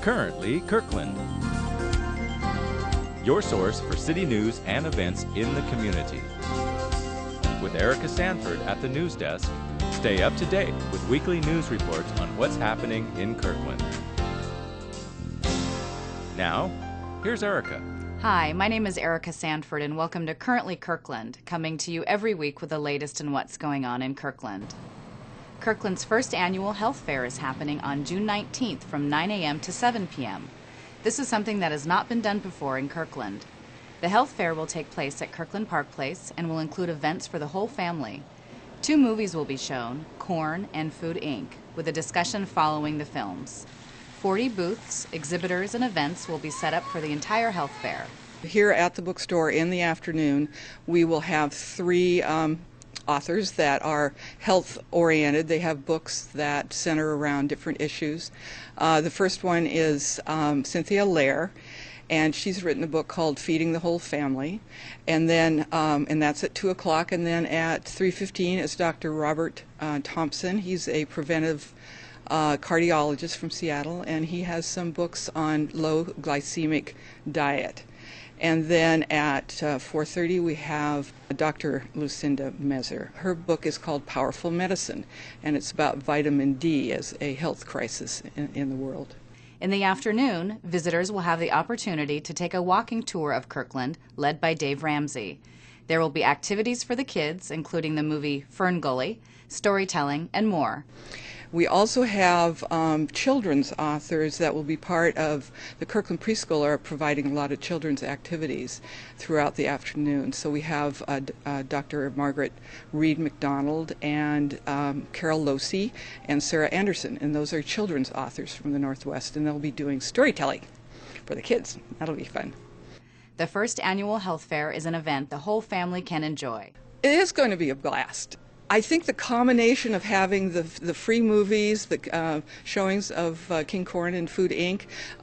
Currently Kirkland, your source for city news and events in the community. With Erica Sanford at the news desk, stay up to date with weekly news reports on what's happening in Kirkland. Now, here's Erica. Hi, my name is Erica Sanford and welcome to Currently Kirkland, coming to you every week with the latest in what's going on in Kirkland. Kirkland's first annual health fair is happening on June 19th from 9 a.m. to 7 p.m. This is something that has not been done before in Kirkland. The health fair will take place at Kirkland Park Place and will include events for the whole family. 2 movies will be shown, Corn and Food Inc., with a discussion following the films. 40 booths, exhibitors, and events will be set up for the entire health fair. Here at the bookstore in the afternoon, we will have 3 authors that are health-oriented. They have books that center around different issues. The first one is Cynthia Lair, and she's written a book called Feeding the Whole Family. And then, and that's at 2 o'clock. And then at 3:15 is Dr. Robert Thompson. He's a preventive cardiologist from Seattle, and he has some books on low glycemic diet. And then at 4:30 we have Dr. Lucinda Mezer. Her book is called Powerful Medicine, and it's about vitamin D as a health crisis in the world. In the afternoon, visitors will have the opportunity to take a walking tour of Kirkland, led by Dave Ramsey. There will be activities for the kids, including the movie Fern Gully, storytelling, and more. We also have children's authors that will be part of the Kirkland Preschool are providing a lot of children's activities throughout the afternoon. So we have Dr. Margaret Reed McDonald and Carol Losey and Sarah Anderson, and those are children's authors from the Northwest, and they'll be doing storytelling for the kids. That'll be fun. The first annual health fair is an event the whole family can enjoy. It is going to be a blast. I think the combination of having the free movies, the showings of King Corn and Food Inc.,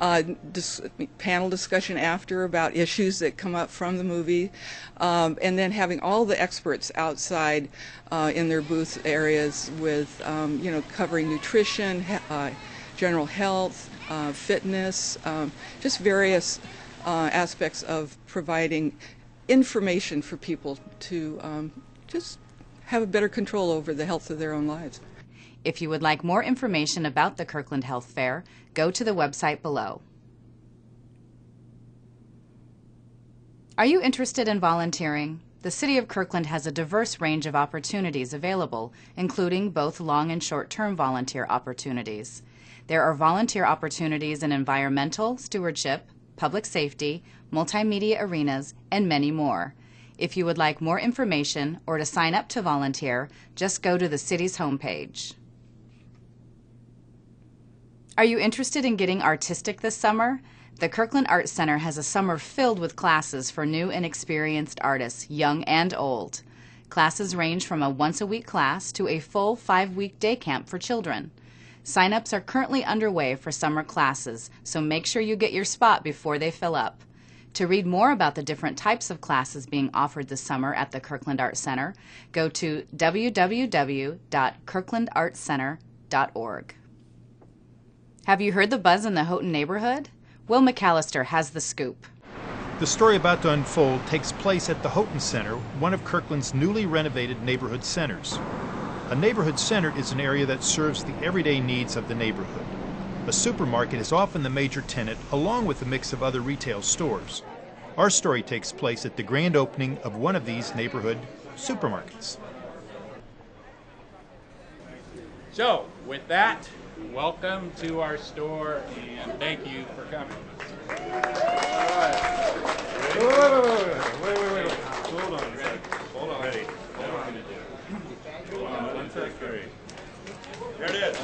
panel discussion after about issues that come up from the movie, and then having all the experts outside in their booth areas with, covering nutrition, general health, fitness, just various aspects of providing information for people to just have a better control over the health of their own lives. If you would like more information about the Kirkland Health Fair, go to the website below. Are you interested in volunteering? The City of Kirkland has a diverse range of opportunities available, including both long and short-term volunteer opportunities. There are volunteer opportunities in environmental, stewardship, public safety, multimedia arenas, and many more. If you would like more information or to sign up to volunteer, just go to the city's homepage. Are you interested in getting artistic this summer? The Kirkland Art Center has a summer filled with classes for new and experienced artists, young and old. Classes range from a once-a-week class to a full 5-week day camp for children. Sign-ups are currently underway for summer classes, so make sure you get your spot before they fill up. To read more about the different types of classes being offered this summer at the Kirkland Art Center, go to www.kirklandartcenter.org. Have you heard the buzz in the Houghton neighborhood? Will McAllister has the scoop. The story about to unfold takes place at the Houghton Center, one of Kirkland's newly renovated neighborhood centers. A neighborhood center is an area that serves the everyday needs of the neighborhood. A supermarket is often the major tenant, along with a mix of other retail stores. Our story takes place at the grand opening of one of these neighborhood supermarkets. So, with that, welcome to our store, and thank you for coming. Wait. Hold on. Hold on. Ready. Hold on. One sec. There it is.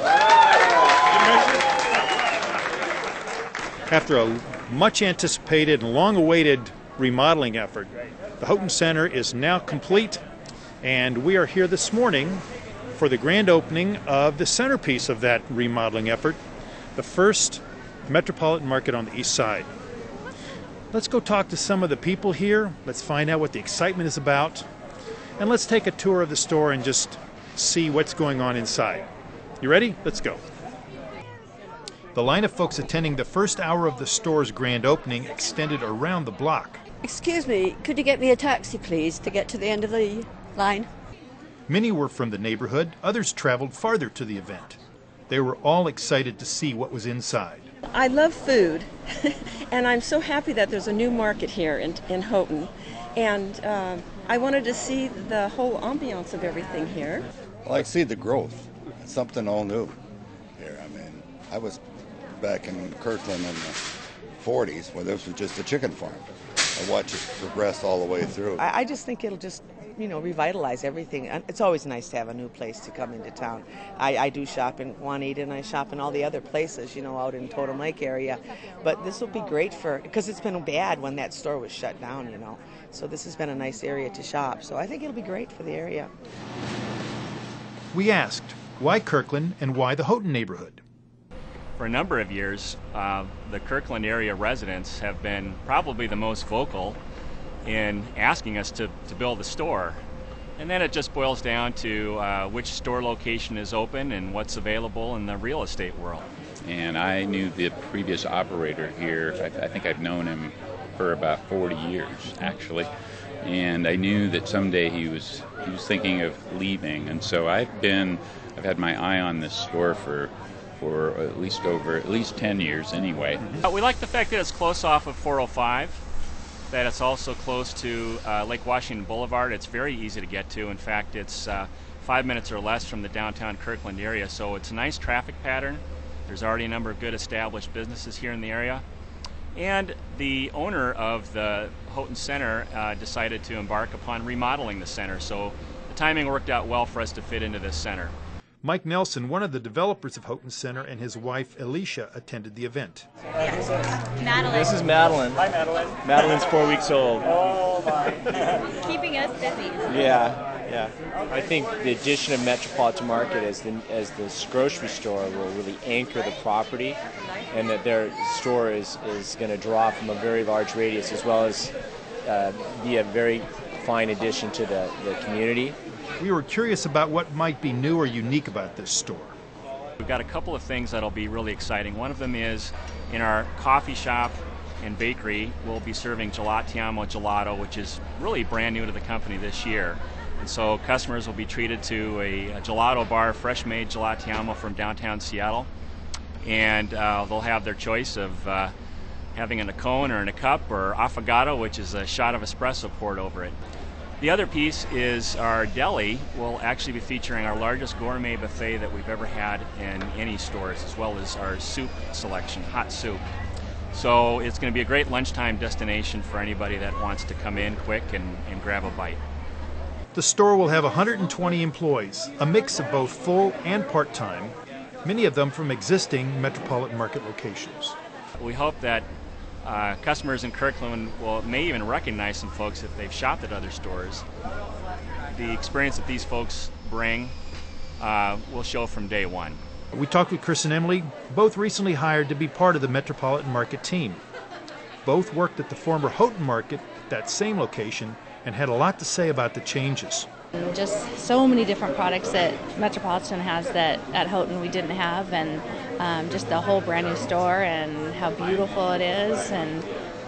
After a much anticipated and long awaited remodeling effort, the Houghton Center is now complete, and we are here this morning for the grand opening of the centerpiece of that remodeling effort, the first Metropolitan Market on the East Side. Let's go talk to some of the people here. Let's find out what the excitement is about, and let's take a tour of the store and just see what's going on inside. You ready? Let's go. The line of folks attending the first hour of the store's grand opening extended around the block. Excuse me, could you get me a taxi, please, to get to the end of the line? Many were from the neighborhood, others traveled farther to the event. They were all excited to see what was inside. I love food, and I'm so happy that there's a new market here in Houghton. And I wanted to see the whole ambiance of everything here. Well, I see the growth. It's something all new here. I mean, I was back in Kirkland in the 40s where this was just a chicken farm. I watched it progress all the way through. I just think it'll just, revitalize everything. It's always nice to have a new place to come into town. I do shop in Juanita and I shop in all the other places, out in Totem Lake area. But this will be great because it's been bad when that store was shut down, So this has been a nice area to shop. So I think it'll be great for the area. We asked, why Kirkland and why the Houghton neighborhood? For a number of years, the Kirkland area residents have been probably the most vocal in asking us to build a store. And then it just boils down to which store location is open and what's available in the real estate world. And I knew the previous operator here. I think I've known him for about 40 years, actually. And I knew that someday he was thinking of leaving. And so I've had my eye on this store for at least 10 years anyway. We like the fact that it's close off of 405, that it's also close to Lake Washington Boulevard. It's very easy to get to. In fact, it's 5 minutes or less from the downtown Kirkland area, so it's a nice traffic pattern. There's already a number of good established businesses here in the area. And the owner of the Houghton Center decided to embark upon remodeling the center, so the timing worked out well for us to fit into this center. Mike Nelson, one of the developers of Houghton Center, and his wife Alicia attended the event. Madeline. This is Madeline. Hi, Madeline. Madeline's 4 weeks old. Oh, my. Keeping us busy. Yeah. I think the addition of Metropolitan Market as the grocery store will really anchor the property, and that their store is going to draw from a very large radius, as well as be a very fine addition to the community. We were curious about what might be new or unique about this store. We've got a couple of things that'll be really exciting. One of them is in our coffee shop and bakery, we'll be serving Gelatiamo Gelato, which is really brand new to the company this year. And so customers will be treated to a gelato bar, fresh-made Gelatiamo from downtown Seattle. And they'll have their choice of having it in a cone or in a cup, or affogato, which is a shot of espresso poured over it. The other piece is our deli will actually be featuring our largest gourmet buffet that we've ever had in any stores, as well as our soup selection, hot soup. So it's going to be a great lunchtime destination for anybody that wants to come in quick and grab a bite. The store will have 120 employees, a mix of both full and part-time, many of them from existing Metropolitan Market locations. We hope that customers in Kirkland may even recognize some folks if they've shopped at other stores. The experience that these folks bring will show from day one. We talked with Chris and Emily, both recently hired to be part of the Metropolitan Market team. Both worked at the former Houghton Market, that same location, and had a lot to say about the changes. Just so many different products that Metropolitan has that at Houghton we didn't have, and just the whole brand new store and how beautiful it is. And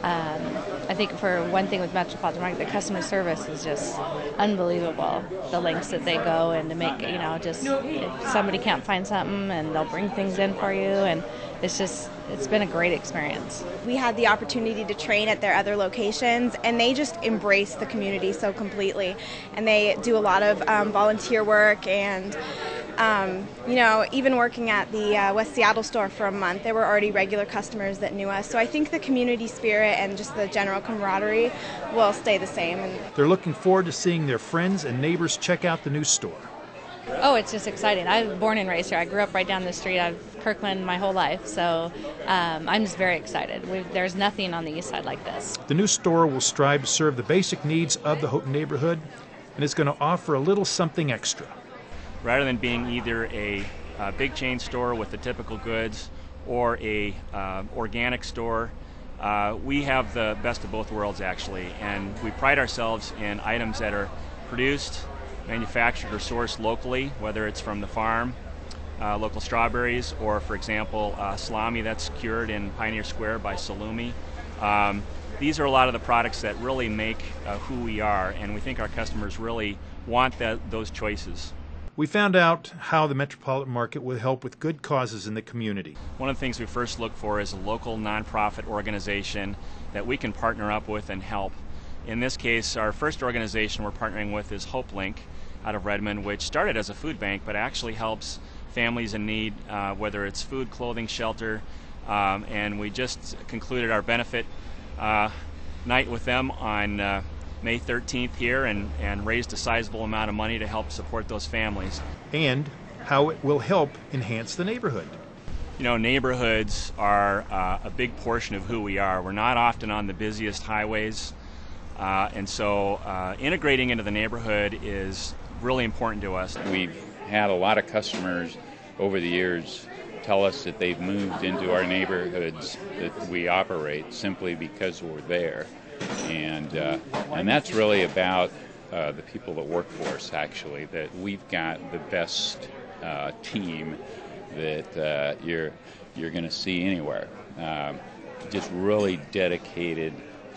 I think for one thing with Metropolitan Market, the customer service is just unbelievable. The lengths that they go and to make, just if somebody can't find something and they'll bring things in for you, and it's been a great experience. We had the opportunity to train at their other locations, and they just embrace the community so completely. And they do a lot of volunteer work, and even working at the West Seattle store for a month, there were already regular customers that knew us. So I think the community spirit and just the general camaraderie will stay the same. They're looking forward to seeing their friends and neighbors check out the new store. Oh, it's just exciting. I was born and raised here. I grew up right down the street. I've Kirkland my whole life, so I'm just very excited. There's nothing on the east side like this. The new store will strive to serve the basic needs of the Houghton neighborhood, and it's going to offer a little something extra. Rather than being either a big chain store with the typical goods or a organic store, we have the best of both worlds, actually, and we pride ourselves in items that are produced, manufactured, or sourced locally, whether it's from the farm local strawberries, or for example, salami that's cured in Pioneer Square by Salumi. These are a lot of the products that really make who we are, and we think our customers really want those choices. We found out how the Metropolitan Market will help with good causes in the community. One of the things we first look for is a local nonprofit organization that we can partner up with and help. In this case, our first organization we're partnering with is HopeLink out of Redmond, which started as a food bank but actually helps families in need, whether it's food, clothing, shelter, and we just concluded our benefit night with them on May 13th here and raised a sizable amount of money to help support those families. And how it will help enhance the neighborhood. You know, neighborhoods are a big portion of who we are. We're not often on the busiest highways, and so integrating into the neighborhood is really important to us. We've had a lot of customers over the years tell us that they've moved into our neighborhoods that we operate simply because we're there. And that's really about the people that work for us, actually, that we've got the best team that you're going to see anywhere. Just really dedicated,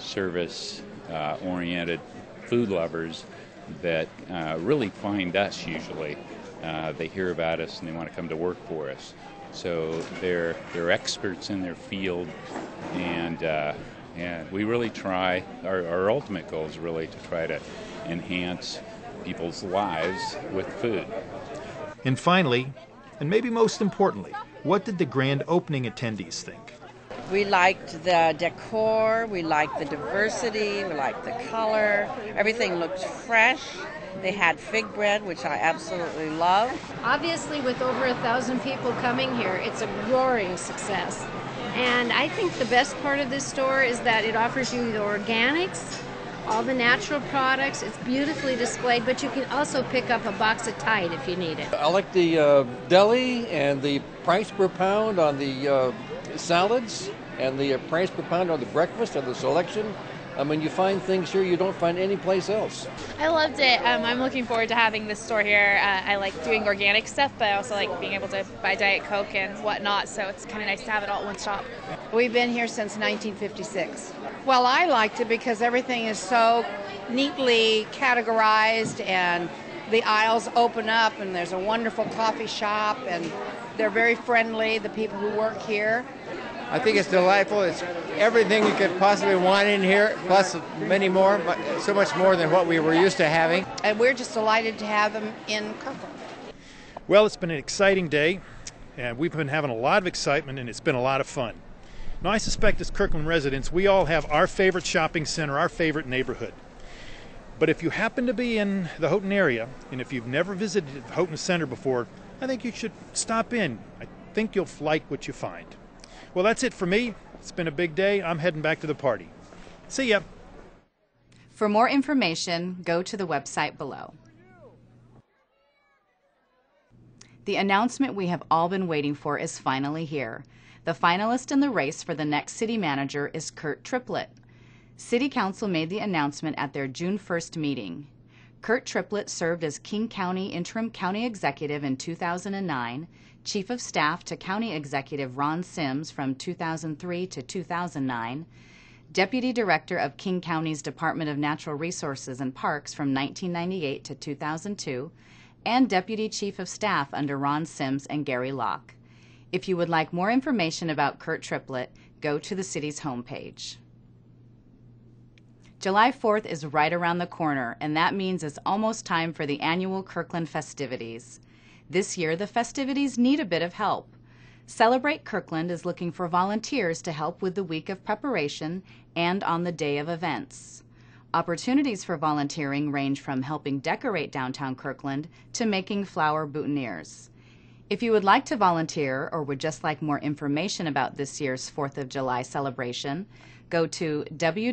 service-oriented food lovers that really find us usually. They hear about us and they want to come to work for us. So they're experts in their field, and we really try, our ultimate goal is really to try to enhance people's lives with food. And finally, and maybe most importantly, what did the grand opening attendees think? We liked the decor, we liked the diversity, we liked the color. Everything looked fresh. They had fig bread, which I absolutely love. Obviously, with over 1,000 people coming here, it's a roaring success. And I think the best part of this store is that it offers you the organics, all the natural products. It's beautifully displayed, but you can also pick up a box of Tide if you need it. I like the deli and the price per pound on the salads and the price per pound on the breakfast and the selection. I mean, you find things here you don't find anyplace else. I loved it. I'm looking forward to having this store here. I like doing organic stuff, but I also like being able to buy Diet Coke and whatnot, so it's kind of nice to have it all in one shop. We've been here since 1956. Well, I liked it because everything is so neatly categorized and the aisles open up and there's a wonderful coffee shop and they're very friendly, the people who work here. I think it's delightful. It's everything you could possibly want in here, plus many more, so much more than what we were used to having. And we're just delighted to have them in Kirkland. Well, it's been an exciting day, and we've been having a lot of excitement, and it's been a lot of fun. Now, I suspect as Kirkland residents, we all have our favorite shopping center, our favorite neighborhood. But if you happen to be in the Houghton area, and if you've never visited Houghton Center before, I think you should stop in. I think you'll like what you find. Well, that's it for me. It's been a big day. I'm heading back to the party. See ya. For more information, go to the website below. The announcement we have all been waiting for is finally here. The finalist in the race for the next city manager is Kurt Triplett. City Council made the announcement at their June 1st meeting. Kurt Triplett served as King County Interim County Executive in 2009, Chief of Staff to County Executive Ron Sims from 2003 to 2009, Deputy Director of King County's Department of Natural Resources and Parks from 1998 to 2002, and Deputy Chief of Staff under Ron Sims and Gary Locke. If you would like more information about Kurt Triplett, go to the city's homepage. July 4th is right around the corner, and that means it's almost time for the annual Kirkland festivities. This year, the festivities need a bit of help. Celebrate Kirkland is looking for volunteers to help with the week of preparation and on the day of events. Opportunities for volunteering range from helping decorate downtown Kirkland to making flower boutonnieres. If you would like to volunteer or would just like more information about this year's 4th of July celebration, go to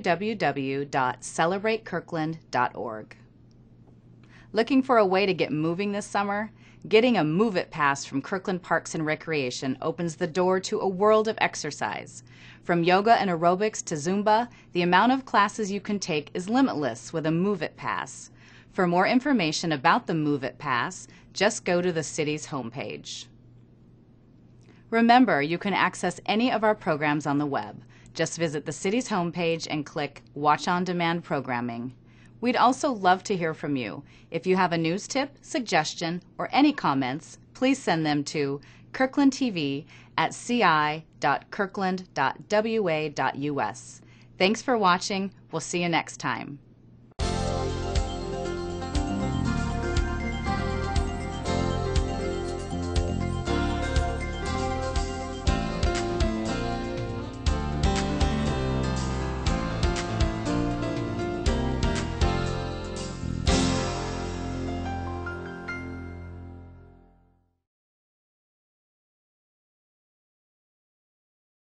www.celebratekirkland.org. Looking for a way to get moving this summer? Getting a Move It Pass from Kirkland Parks and Recreation opens the door to a world of exercise. From yoga and aerobics to Zumba, the amount of classes you can take is limitless with a Move It Pass. For more information about the Move It Pass, just go to the city's homepage. Remember, you can access any of our programs on the web. Just visit the city's homepage and click Watch on Demand Programming. We'd also love to hear from you. If you have a news tip, suggestion, or any comments, please send them to kirklandtv@ci.kirkland.wa.us. Thanks for watching. We'll see you next time.